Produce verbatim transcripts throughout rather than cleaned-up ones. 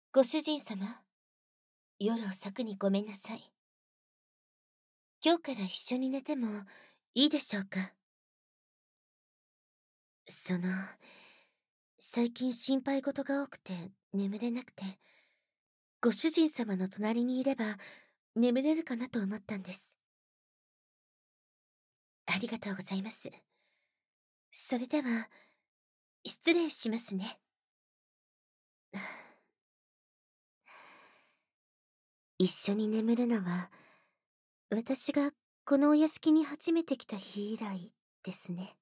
ご主人様、夜遅くにごめんなさい。今日から一緒に寝てもいいでしょうか？その、最近心配事が多くて眠れなくて、ご主人様の隣にいれば眠れるかなと思ったんです。ありがとうございます。それでは、失礼しますね。一緒に眠るのは、私がこのお屋敷に初めて来た日以来ですね。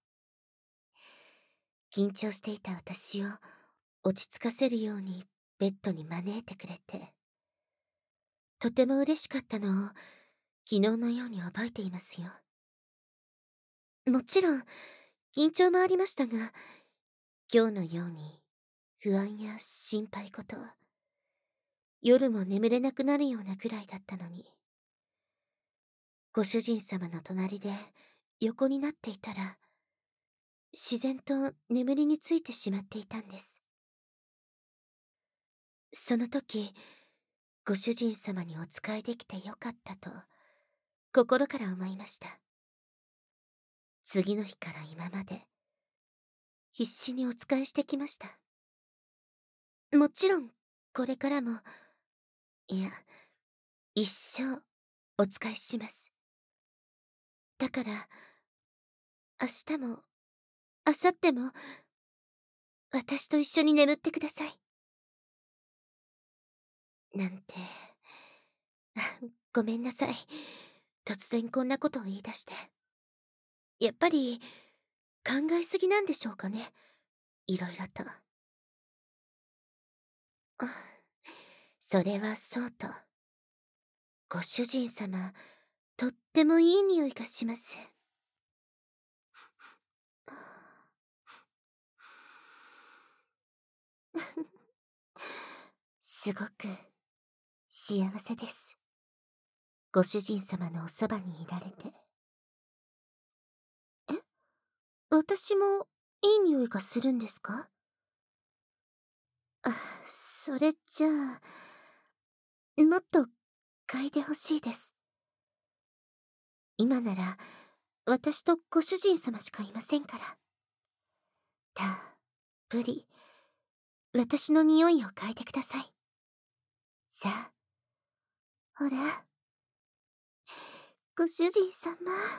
緊張していた私を落ち着かせるようにベッドに招いてくれて、とても嬉しかったのを昨日のように覚えていますよ。もちろん緊張もありましたが、今日のように不安や心配事、夜も眠れなくなるようなくらいだったのに、ご主人様の隣で横になっていたら、自然と眠りについてしまっていたんです。その時、ご主人様にお仕えできてよかったと、心から思いました。次の日から今まで、必死にお仕えしてきました。もちろん、これからも、いや、一生、お仕えします。だから、明日も、明後日も、私と一緒に眠ってください。なんて、あごめんなさい。突然こんなことを言い出して。やっぱり、考えすぎなんでしょうかね。いろいろと。あそれはそうと。ご主人様、とってもいい匂いがします。すごく幸せです。ご主人様のおそばにいられて。え私もいい匂いがするんですか？あ、それじゃあ、もっと嗅いでほしいです。今なら、私とご主人様しかいませんから。たっぷり、私の匂いを嗅いでください。さあ、ほら、ご主人様。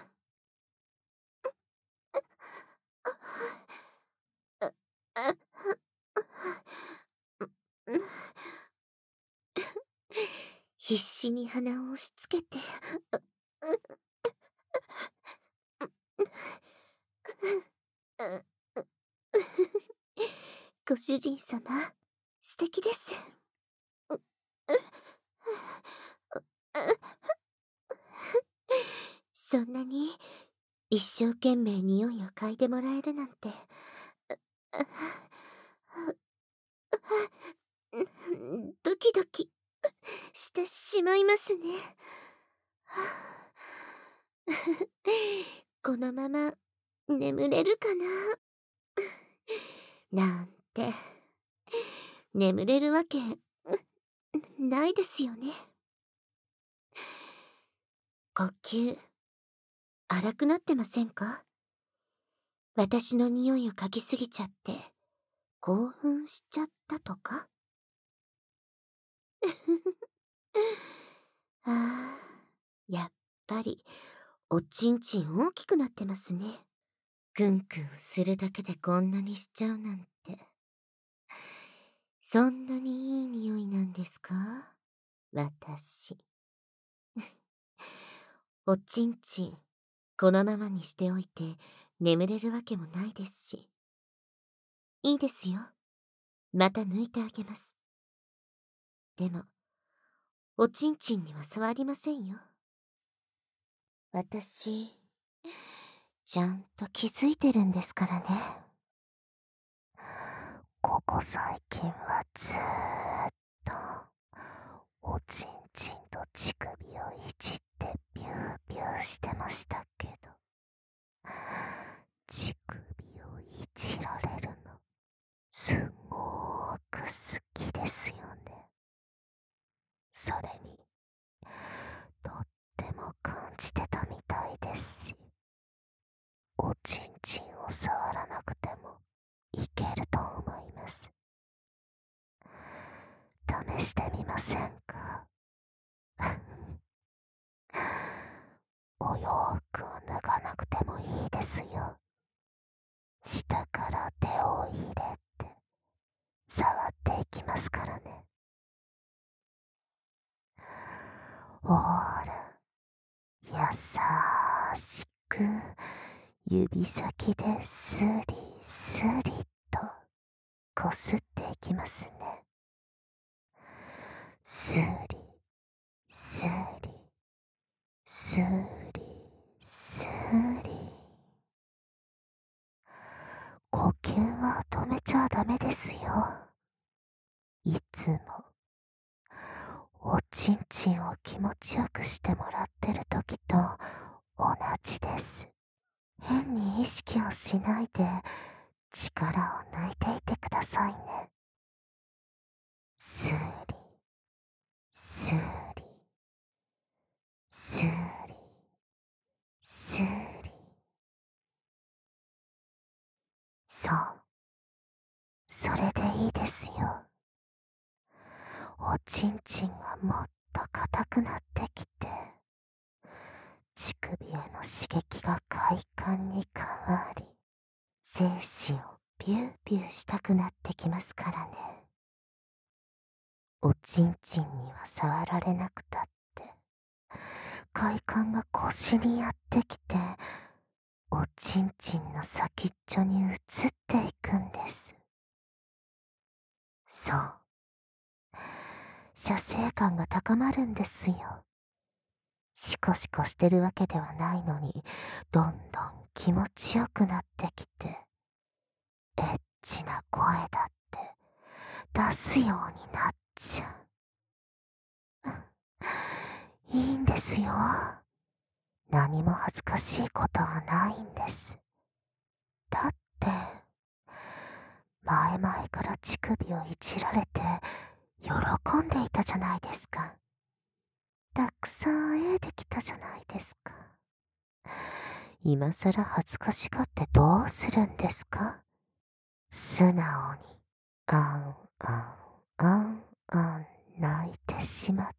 必死に鼻を押し付けて、ご主人様、素敵です。そんなに一生懸命匂いを嗅いでもらえるなんて、ドキドキしてしまいますね。このまま眠れるかななんて、眠れるわけないですよね。呼吸、荒くなってませんか？私の匂いを嗅ぎすぎちゃって、興奮しちゃったとか？ああ、やっぱり、おちんちん大きくなってますね。くんくんするだけでこんなにしちゃうなんて。そんなにいい匂いなんですか？私。おちんちん、このままにしておいて眠れるわけもないですし。いいですよ。また抜いてあげます。でも、おちんちんには触りませんよ。私、ちゃんと気づいてるんですからね。ここ最近はずーっと、おちんちんと乳首をいじってビュービューしてましたけど、乳首をいじられるの、すごーく好きですよね。 それにとっても感じてたみたいですし、おちんちんを触らなくてもいけると思います。試してみませんか？お洋服を脱がなくてもいいですよ。下から手を入れて触っていきますからね。ほーら、優しく指先でスリスリとこすっていきますね。スリスリスリスリ。呼吸は止めちゃダメですよ。いつもおちんちんを気持ちよくしてもらってる時と同じです。変に意識をしないで力を抜いていてくださいね。スーリスーリスーリスーリ。そう、それでいいですよ。おちんちんがもっと硬くなってきて、乳首への刺激が快感に変わり、精子をビュービューしたくなってきますからね。おちんちんには触られなくたって、快感が腰にやってきて、おちんちんの先っちょに移っていくんです。そう。射精感が高まるんですよ。シコシコしてるわけではないのに、どんどん気持ちよくなってきて、エッチな声だって出すようになっちゃう。いいんですよ。何も恥ずかしいことはないんです。だって、前々から乳首をいじられて喜んでいたじゃないですか。たくさん会えてきたじゃないですか。今さら恥ずかしがってどうするんですか？素直に、あんあんあんあん泣いてしまって、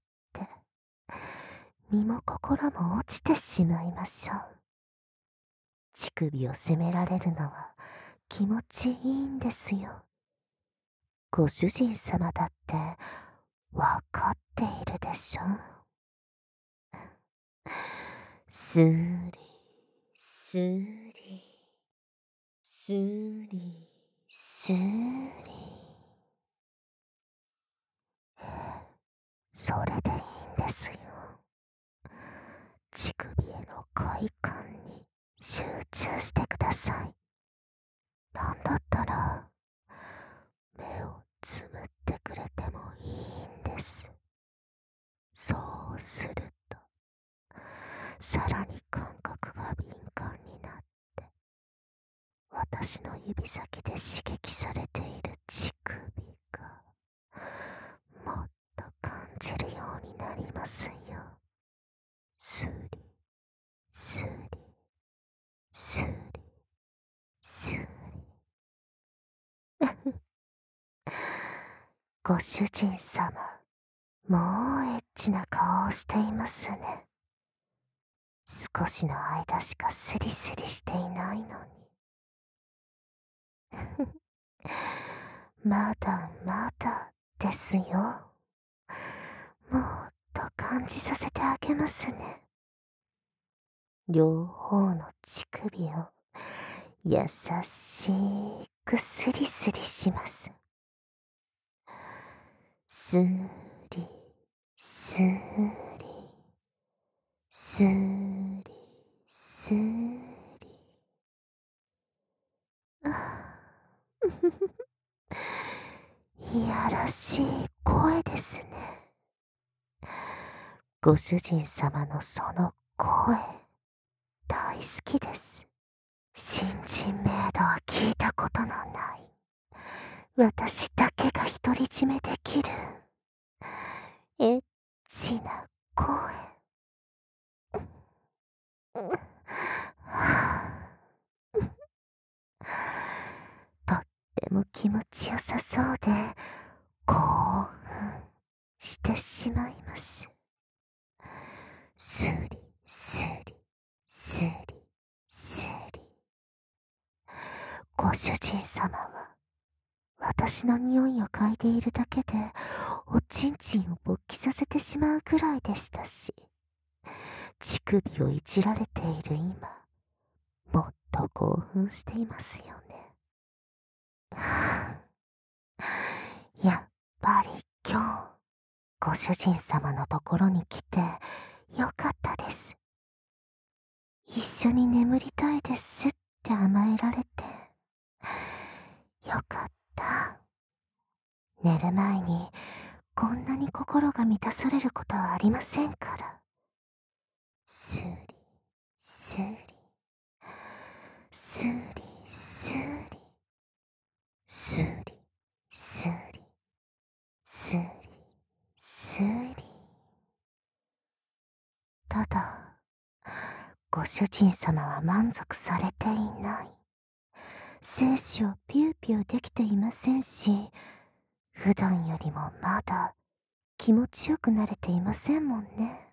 身も心も落ちてしまいましょう。乳首を責められるのは気持ちいいんですよ。ご主人様だってわかっているでしょ。スーリスーリスーリスーリ。それでいいんですよ。乳首への快感に集中してください。なんだったら目をつむってくれてもいいんです。そうするとさらに感覚が敏感になって、私の指先で刺激されている乳首がもっと感じるようになりますよ。スリスリスリスリ。ご主人様、もうエッチな顔をしていますね。少しの間しかスリスリしていないのに。まだまだですよ。もっと感じさせてあげますね。両方の乳首を優しくスリスリします。スーリスーリスーリスーリ。いやらしい声ですね。ご主人様のその声、大好きです。新人メイドは聞いたことのない、私だけが独り占めできるエッちよさそうで興奮してしまいます。スリスリスリスリ。ご主人様は私の匂いを嗅いでいるだけでおちんちんを勃起させてしまうくらいでしたし、乳首をいじられている今、もっと興奮していますよね。やっぱり今日、ご主人様のところに来てよかったです。一緒に眠りたいですって甘えられて、よかった。寝る前にこんなに心が満たされることはありませんから。スリ、スリ、スリ、スリ、スリ、スリ、スリ、スリ。ただ、ご主人様は満足されていない。精子をピューピューできていませんし、普段よりもまだ気持ちよくなれていませんもんね。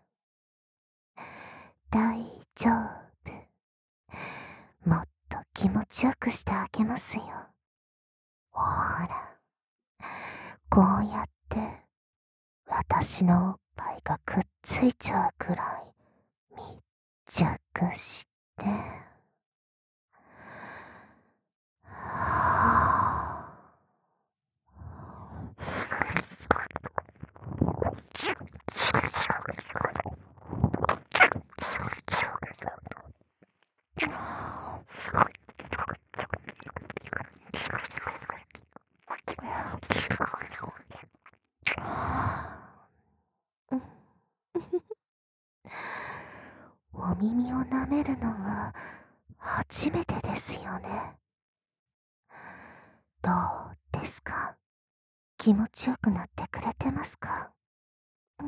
大丈夫。もっと気持ちよくしてあげますよ。ほら、こうやって私のおっぱいがくっついちゃうくらい密着して、はぁ。お耳を舐めるのは初めてですよね。どうですか？気持ちよくなってくれてますか？うん。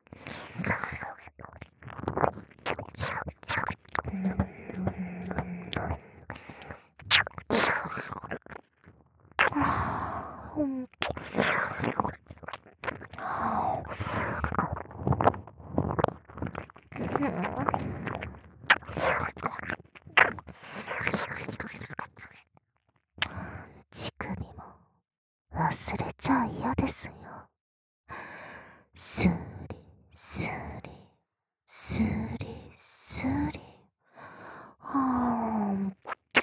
乳首も忘れちゃ嫌ですよ。スリスリスリスリ。はーん。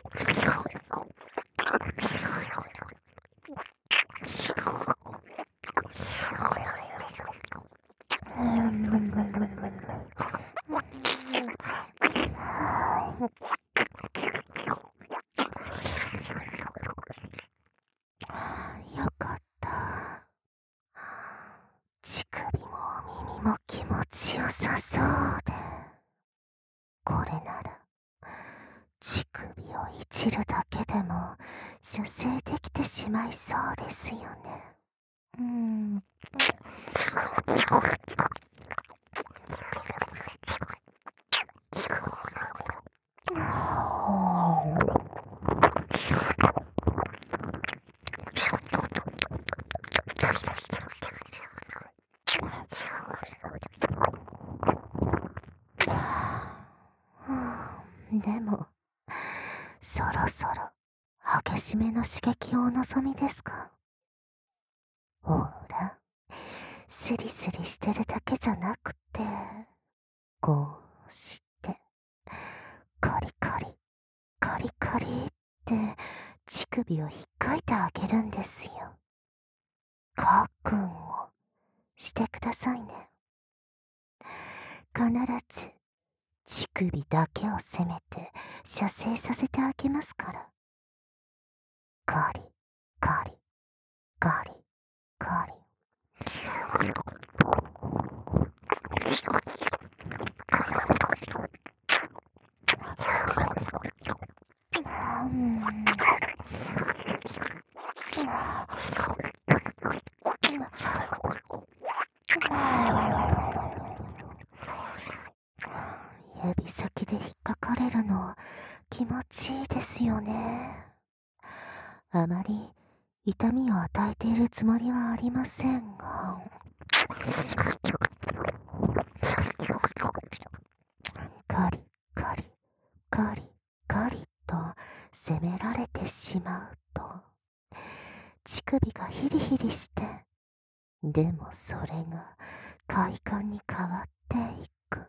よかった。乳首もお耳も気持ちよさそうで、これなら乳首をいじるだけでも射精できてしまいそうですよね。うーん。でも、そろそろ激しめの刺激をお望みですか？ほら、スリスリしてるだけじゃなくて、こうして、カリカリ、カリカリって乳首を引っかいてあげるんですよ。覚悟してくださいね。必ず乳首だけを攻めて射精させてあげますから。カリ、カリ、カリ、カリ。うん。指先で引っかかれるの気持ちいいですよね。あまり痛みを与えているつもりはありませんが、カリカリカリカリと責められてしまうと、乳首がヒリヒリして、でもそれが快感に変わっていく。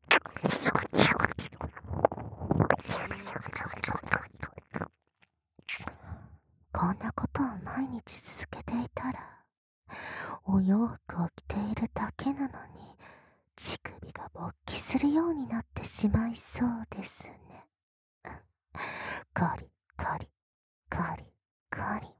こんなことを毎日続けていたら、お洋服を着ているだけなのに乳首が勃起するようになってしまいそうですね。カリカリカリカリ。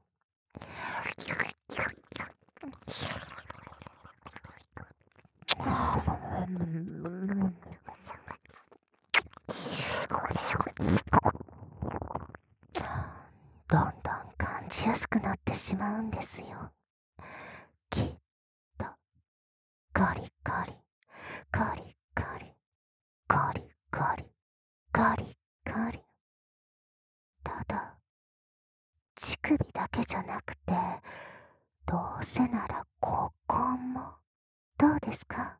どんどん感じやすくなってしまうんですよ。きっとカリカリカリカリカリカリカリカリ。ただ乳首だけじゃなくて、どうせならここもどうですか？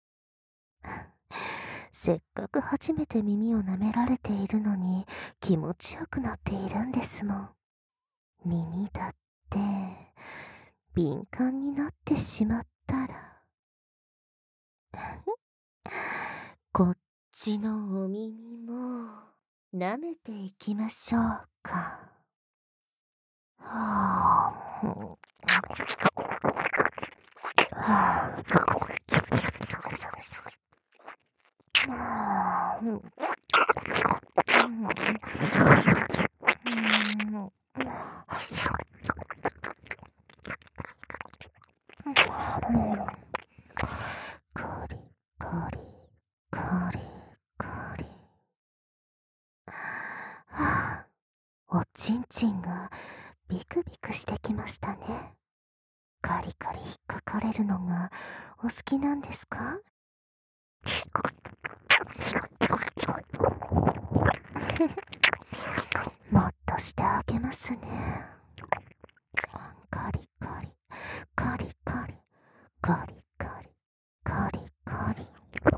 せっかく初めて耳を舐められているのに気持ちよくなっているんですもん。耳だって敏感になってしまったらこっちのお耳も舐めていきましょうか。はあ、はあ、カリカリカリカリ。はあ、おちんちんがビクビクしてきましたね。カリカリ引っかかれるのがお好きなんですか？もっとしてあげますね。カリカリカリカリカリカリカリカリ。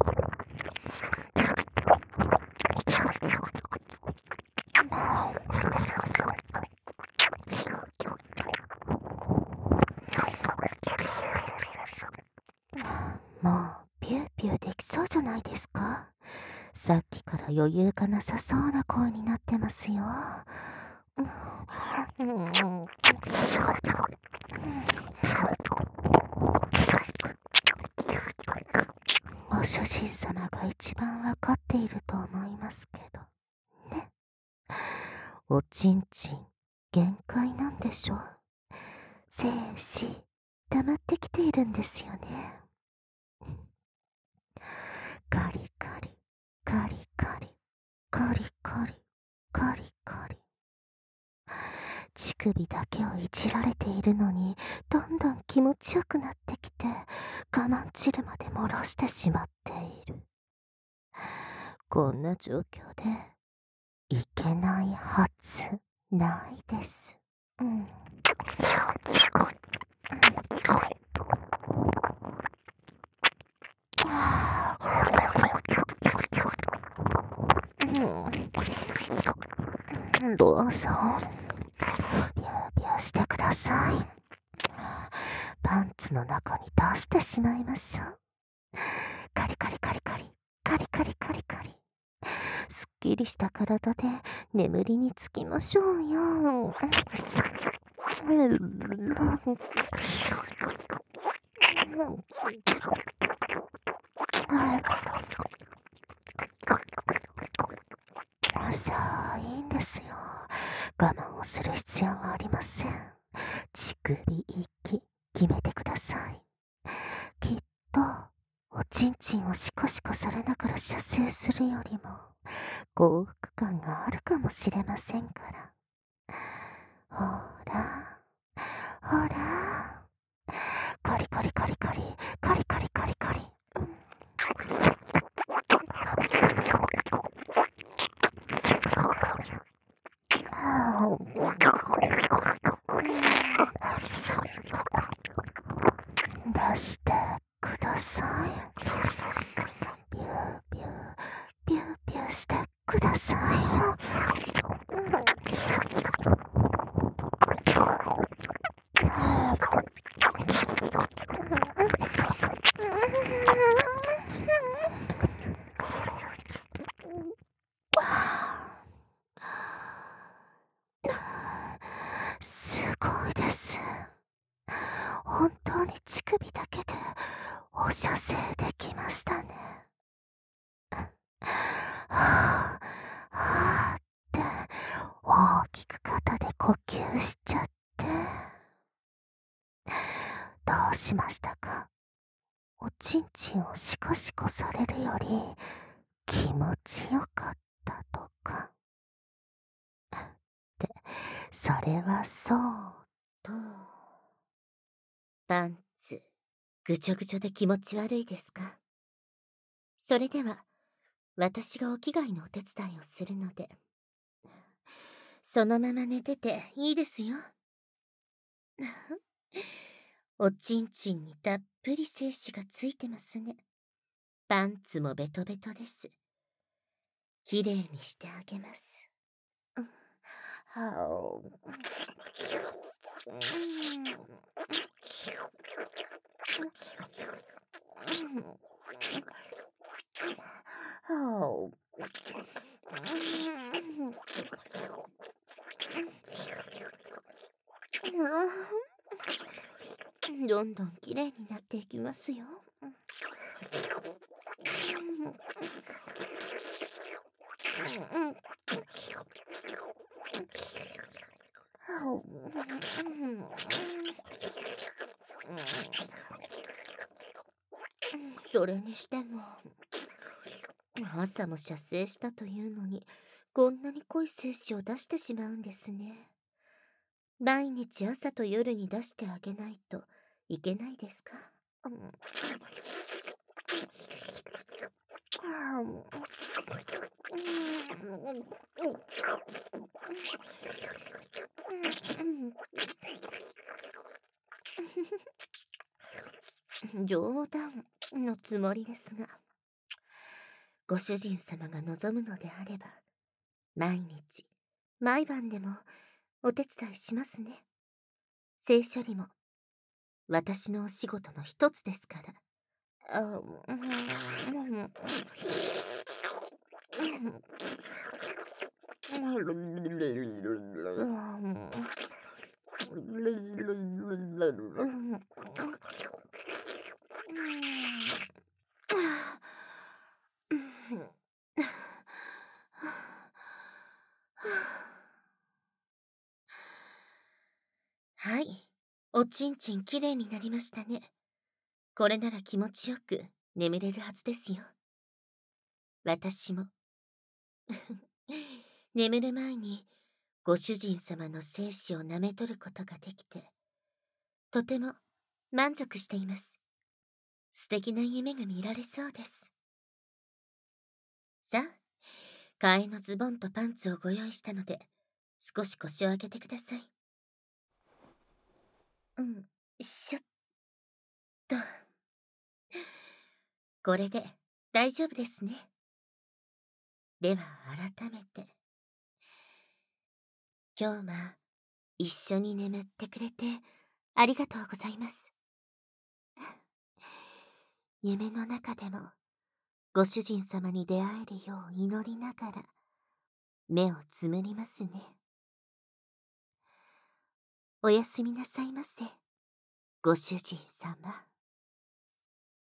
もうピューピューできそうじゃないですか？さっきから余裕がなさそうな声になってますよ。ご主人様が一番わかっていると思いますけどね。おちんちん限界なんでしょ？精子溜まってきているんですよね。カリカリカリカリカリカリカリカリ。乳首だけをいじられているのにどんどん気持ちよくなってきて、我慢汁まで漏らしてしまっている。こんな状況でいけないはずないです。うん。うん、どうぞビュービューしてください。パンツの中に出してしまいましょう。カリカリカリカリカリカリカリカリ。すっきりした体で眠りにつきましょうよ。さあ、いいんですよ。我慢をする必要はありません。乳首息決めてください。きっとおちんちんをシコシコされながら射精するよりも幸福感があるかもしれませんから。ほらほら、カリカリカリカリカリカリカリカリ、うん、 出してください。ビュービュー、ビュービューしてください。すごいです。本当に乳首だけでお射精できましたね。はぁ、はぁって大きく肩で呼吸しちゃって。どうしましたか？おちんちんをシコシコされるより気持ちよかったとか。って、それはそうと。 パンツ、ぐちょぐちょで気持ち悪いですか？それでは、私がお着替えのお手伝いをするので、そのまま寝てていいですよ。おちんちんにたっぷり精子がついてますね。パンツもベトベトです。きれいにしてあげます。はお。はお。どんどんきれいになっていきますよ。それにしても、朝も射精したというのに、こんなに濃い精子を出してしまうんですね。毎日朝と夜に出してあげないといけないですか？うん、冗談のつもりですが、ご主人様が望むのであれば、毎日、毎晩でもお手伝いしますね。性処理も私のお仕事の一つですから。あ、うん、はい。おちんちんきれいになりましたね。これなら気持ちよく眠れるはずですよ。私も。眠る前にご主人様の精子を舐め取ることができて、とても満足しています。素敵な夢が見られそうです。さあ、替えのズボンとパンツをご用意したので、少し腰を上げてください。うん、しょっと。これで大丈夫ですね。では改めて。今日は一緒に眠ってくれてありがとうございます。夢の中でもご主人様に出会えるよう祈りながら目をつむりますね。おやすみなさいませ、ご主人様。